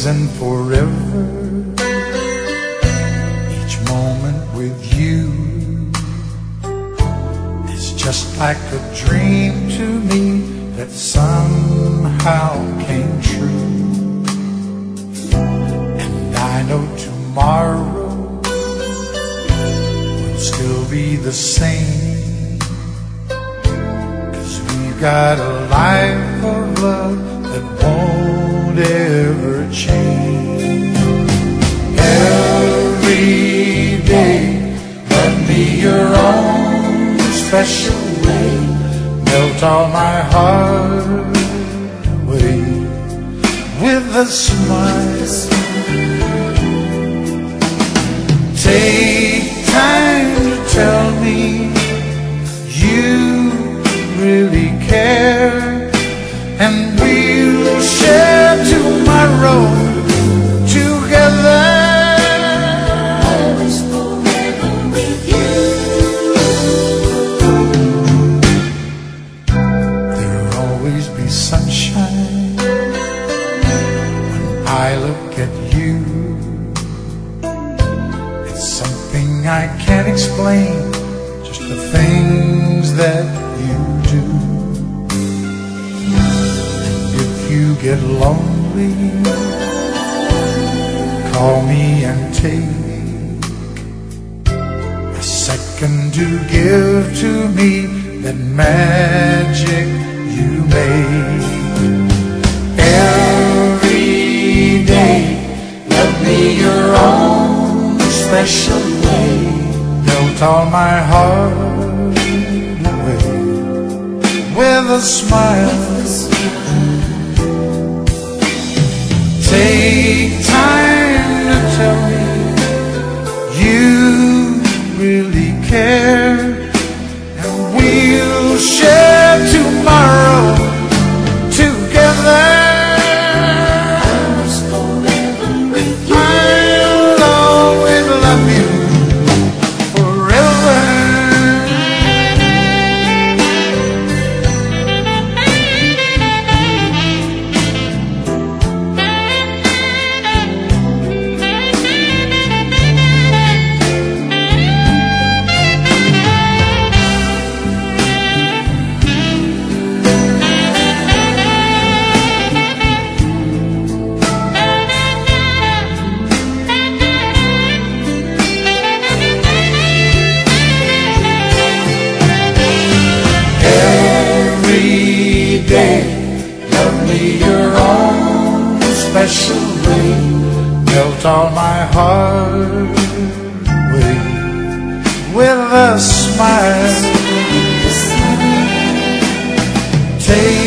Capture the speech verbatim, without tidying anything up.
and forever. Each moment with you is just like a dream to me that somehow came true. And I know tomorrow will still be the same, 'cause we've got a life of love that won't ever change. Every day, let me your own special way, melt all my heart away with a smile. Take time to tell me you really care, and we'll share tomorrow together. I wish forever with you. There'll always be sunshine when I look at you. It's something I can't explain, just the things that you do. You get lonely, call me and take a second to give to me that magic you make. Every day, let me your own special way, melt all my heart away with a smile. Take time to tell me you really care, and we'll share tomorrow together. I'll always love you forever. Love me your own special way, melt all my heart away with a smile. Take